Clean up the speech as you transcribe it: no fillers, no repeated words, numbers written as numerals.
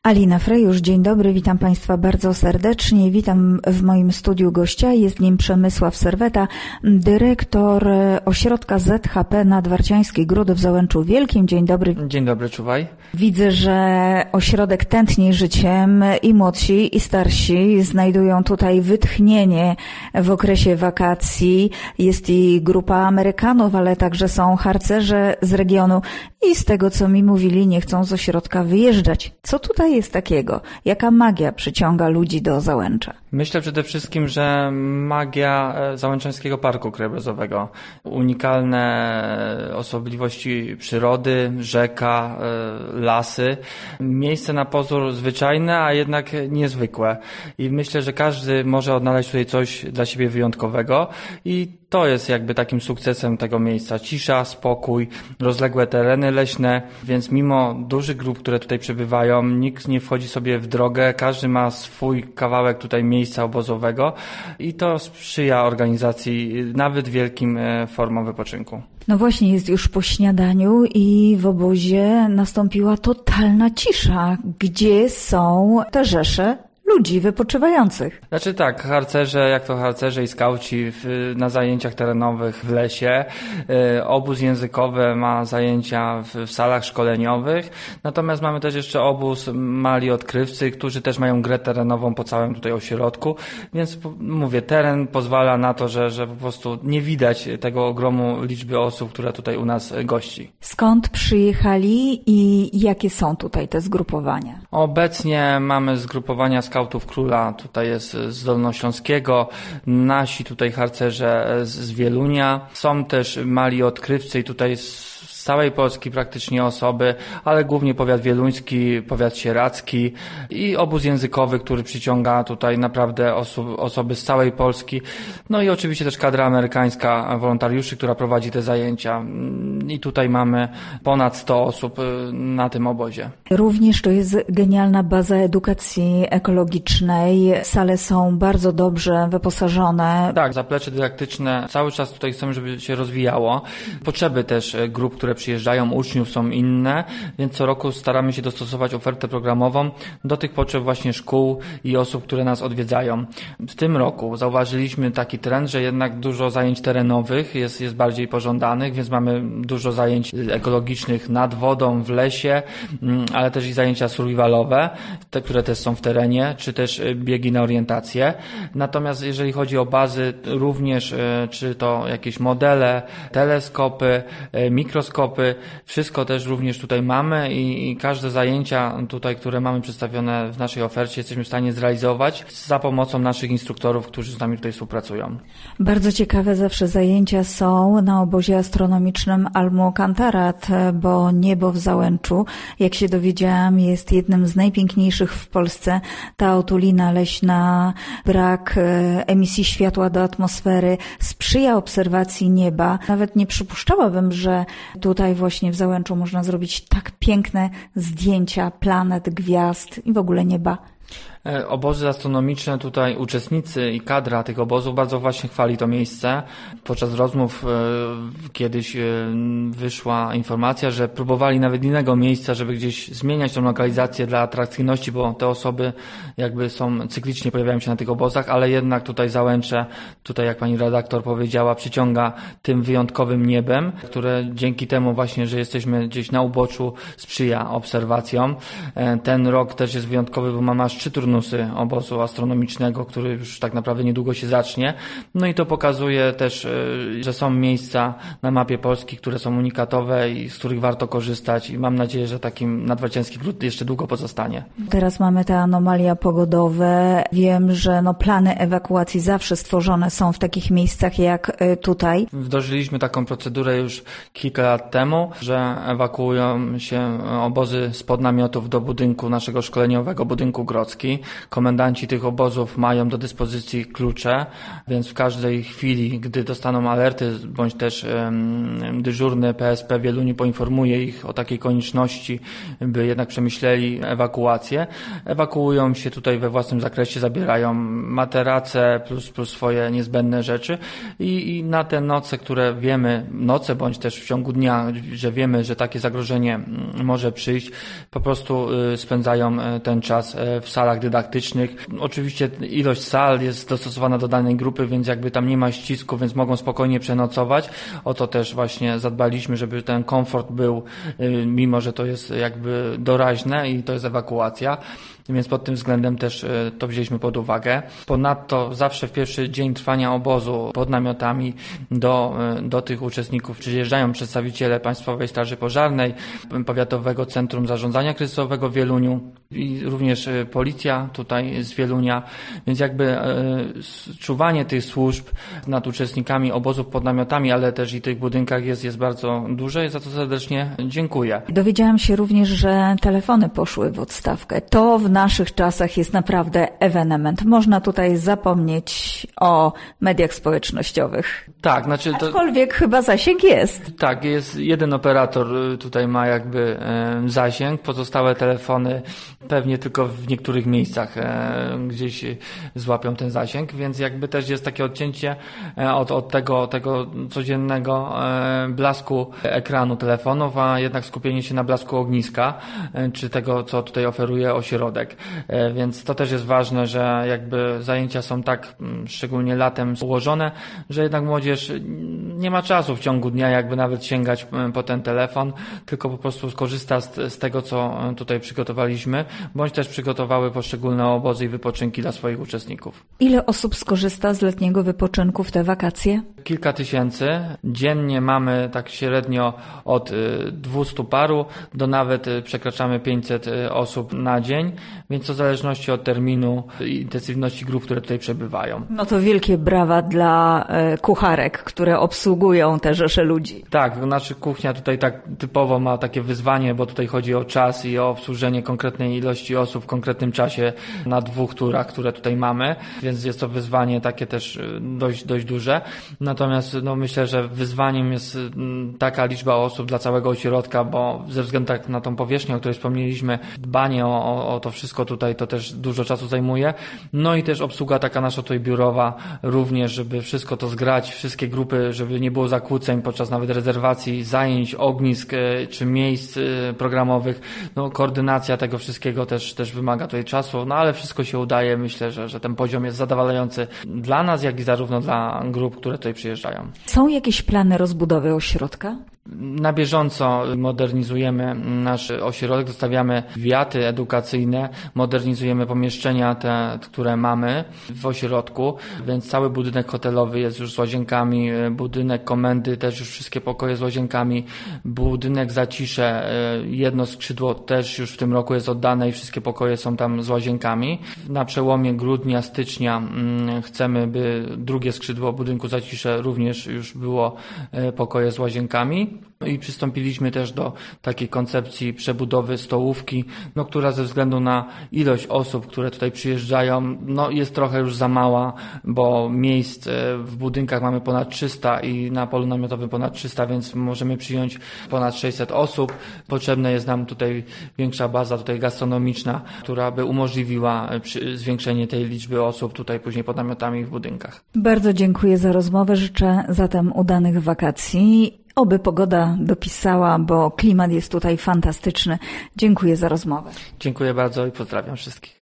Alina Frejusz, dzień dobry, witam Państwa bardzo serdecznie. Witam w moim studiu gościa, jest nim Przemysław Serweta, dyrektor ośrodka ZHP Nadwarciański Gródy w Załęczu Wielkim. Dzień dobry. Dzień dobry, czuwaj. Widzę, że ośrodek tętni życiem i młodsi, i starsi znajdują tutaj wytchnienie w okresie wakacji. Jest i grupa Amerykanów, ale także są harcerze z regionu i z tego, co mi mówili, nie chcą z ośrodka wyjeżdżać. Co tutaj jest takiego? Jaka magia przyciąga ludzi do Załęcza? Myślę przede wszystkim, że magia Załęczańskiego Parku Krajobrazowego. Unikalne osobliwości przyrody, rzeka, lasy. Miejsce na pozór zwyczajne, a jednak niezwykłe. I myślę, że każdy może odnaleźć tutaj coś dla siebie wyjątkowego i to jest jakby takim sukcesem tego miejsca. Cisza, spokój, rozległe tereny leśne, więc mimo dużych grup, które tutaj przebywają, nikt nie wchodzi sobie w drogę, każdy ma swój kawałek tutaj miejsca obozowego i to sprzyja organizacji nawet wielkim formom wypoczynku. No właśnie, jest już po śniadaniu i w obozie nastąpiła totalna cisza. Gdzie są te rzesze ludzi wypoczywających? Znaczy tak, harcerze i skauci na zajęciach terenowych w lesie. Obóz językowy ma zajęcia w salach szkoleniowych. Natomiast mamy też jeszcze obóz mali odkrywcy, którzy też mają grę terenową po całym tutaj ośrodku. Więc mówię, teren pozwala na to, że po prostu nie widać tego ogromu liczby osób, która tutaj u nas gości. Skąd przyjechali i jakie są tutaj te zgrupowania? Obecnie mamy zgrupowania Skautów Króla, tutaj jest z Dolnośląskiego, nasi tutaj harcerze z Wielunia, są też mali odkrywcy i tutaj z całej Polski praktycznie osoby, ale głównie powiat wieluński, powiat sieradzki i obóz językowy, który przyciąga tutaj naprawdę osoby z całej Polski. No i oczywiście też kadra amerykańska wolontariuszy, która prowadzi te zajęcia. I tutaj mamy ponad 100 osób na tym obozie. Również to jest genialna baza edukacji ekologicznej. Sale są bardzo dobrze wyposażone. Tak, zaplecze dydaktyczne cały czas tutaj chcemy, żeby się rozwijało. Potrzeby też grup, które przyjeżdżają, uczniów są inne, więc co roku staramy się dostosować ofertę programową do tych potrzeb właśnie szkół i osób, które nas odwiedzają. W tym roku zauważyliśmy taki trend, że jednak dużo zajęć terenowych jest bardziej pożądanych, więc mamy dużo zajęć ekologicznych nad wodą, w lesie, ale też i zajęcia survivalowe, te, które też są w terenie, czy też biegi na orientację. Natomiast jeżeli chodzi o bazy, również czy to jakieś modele, teleskopy, mikroskopy, wszystko też również tutaj mamy i każde zajęcia tutaj, które mamy przedstawione w naszej ofercie, jesteśmy w stanie zrealizować za pomocą naszych instruktorów, którzy z nami tutaj współpracują. Bardzo ciekawe zawsze zajęcia są na obozie astronomicznym Almuokantarat, bo niebo w Załęczu, jak się dowiedziałam, jest jednym z najpiękniejszych w Polsce. Ta otulina leśna, brak emisji światła do atmosfery sprzyja obserwacji nieba. Nawet nie przypuszczałabym, że tutaj właśnie w Załęczu można zrobić tak piękne zdjęcia planet, gwiazd i w ogóle nieba. Obozy astronomiczne, tutaj uczestnicy i kadra tych obozów bardzo właśnie chwali to miejsce. Podczas rozmów kiedyś wyszła informacja, że próbowali nawet innego miejsca, żeby gdzieś zmieniać tą lokalizację dla atrakcyjności, bo te osoby jakby cyklicznie pojawiają się na tych obozach, ale jednak tutaj Załęcze, tutaj jak pani redaktor powiedziała, przyciąga tym wyjątkowym niebem, które dzięki temu właśnie, że jesteśmy gdzieś na uboczu, sprzyja obserwacjom. Ten rok też jest wyjątkowy, bo mamy aż 3 turnusy obozu astronomicznego, który już tak naprawdę niedługo się zacznie. No i to pokazuje też, że są miejsca na mapie Polski, które są unikatowe i z których warto korzystać i mam nadzieję, że takim Nadwarciański Gród jeszcze długo pozostanie. Teraz mamy te anomalia pogodowe. Wiem, że plany ewakuacji zawsze stworzone są w takich miejscach jak tutaj. Wdrożyliśmy taką procedurę już kilka lat temu, że ewakuują się obozy spod namiotów do budynku naszego szkoleniowego, budynku Grodzki. Komendanci tych obozów mają do dyspozycji klucze, więc w każdej chwili, gdy dostaną alerty, bądź też dyżurny PSP w Wieluniu poinformuje ich o takiej konieczności, by jednak przemyśleli ewakuację. Ewakuują się tutaj we własnym zakresie, zabierają materace plus swoje niezbędne rzeczy i na te noce, które wiemy, bądź też w ciągu dnia, że wiemy, że takie zagrożenie może przyjść, po prostu spędzają ten czas w salach dydaktycznych. Oczywiście ilość sal jest dostosowana do danej grupy, więc jakby tam nie ma ścisku, więc mogą spokojnie przenocować. O to też właśnie zadbaliśmy, żeby ten komfort był, mimo że to jest jakby doraźne i to jest ewakuacja. Więc pod tym względem też to wzięliśmy pod uwagę. Ponadto zawsze w pierwszy dzień trwania obozu pod namiotami do tych uczestników przyjeżdżają przedstawiciele Państwowej Straży Pożarnej, Powiatowego Centrum Zarządzania Kryzysowego w Wieluniu i również policja tutaj z Wielunia. Więc jakby czuwanie tych służb nad uczestnikami obozów pod namiotami, ale też i tych budynkach jest bardzo duże i za to serdecznie dziękuję. Dowiedziałam się również, że telefony poszły w odstawkę. To w naszych czasach jest naprawdę ewenement. Można tutaj zapomnieć o mediach społecznościowych. Tak, aczkolwiek chyba zasięg jest. Tak, jest jeden operator tutaj ma jakby zasięg, pozostałe telefony pewnie tylko w niektórych miejscach gdzieś złapią ten zasięg, więc jakby też jest takie odcięcie od tego codziennego blasku ekranu telefonów, a jednak skupienie się na blasku ogniska, czy tego, co tutaj oferuje ośrodek. Więc to też jest ważne, że jakby zajęcia są tak, szczególnie latem, ułożone, że jednak młodzież nie ma czasu w ciągu dnia jakby nawet sięgać po ten telefon, tylko po prostu skorzysta z tego, co tutaj przygotowaliśmy, bądź też przygotowały poszczególne obozy i wypoczynki dla swoich uczestników. Ile osób skorzysta z letniego wypoczynku w te wakacje? Kilka tysięcy. Dziennie mamy tak średnio od 200 paru do nawet przekraczamy 500 osób na dzień, więc to w zależności od terminu i intensywności grup, które tutaj przebywają. No to wielkie brawa dla kucharek, które obsługują te rzesze ludzi. Tak, znaczy kuchnia tutaj tak typowo ma takie wyzwanie, bo tutaj chodzi o czas i o obsłużenie konkretnej ilości osób w konkretnym czasie na 2 turach, które tutaj mamy, więc jest to wyzwanie takie też dość duże. Natomiast myślę, że wyzwaniem jest taka liczba osób dla całego ośrodka, bo ze względu na tą powierzchnię, o której wspomnieliśmy, dbanie o to wszystko tutaj to też dużo czasu zajmuje. No i też obsługa taka nasza tutaj biurowa również, żeby wszystko to zgrać, wszystkie grupy, żeby nie było zakłóceń podczas nawet rezerwacji zajęć, ognisk czy miejsc programowych. Koordynacja tego wszystkiego też wymaga tutaj czasu, ale wszystko się udaje. Myślę, że ten poziom jest zadowalający dla nas, jak i zarówno dla grup, które tutaj przyjeżdżają. Są jakieś plany rozbudowy ośrodka? Na bieżąco modernizujemy nasz ośrodek, dostawiamy wiaty edukacyjne, modernizujemy pomieszczenia te, które mamy w ośrodku, więc cały budynek hotelowy jest już z łazienkami, budynek komendy też już wszystkie pokoje z łazienkami, budynek Zacisze, jedno skrzydło też już w tym roku jest oddane i wszystkie pokoje są tam z łazienkami. Na przełomie grudnia, stycznia chcemy, by drugie skrzydło budynku Zacisze również już było pokoje z łazienkami. I przystąpiliśmy też do takiej koncepcji przebudowy stołówki, która ze względu na ilość osób, które tutaj przyjeżdżają, jest trochę już za mała, bo miejsc w budynkach mamy ponad 300 i na polu namiotowym ponad 300, więc możemy przyjąć ponad 600 osób. Potrzebna jest nam tutaj większa baza tutaj gastronomiczna, która by umożliwiła zwiększenie tej liczby osób tutaj później pod namiotami w budynkach. Bardzo dziękuję za rozmowę. Życzę zatem udanych wakacji. Oby pogoda dopisała, bo klimat jest tutaj fantastyczny. Dziękuję za rozmowę. Dziękuję bardzo i pozdrawiam wszystkich.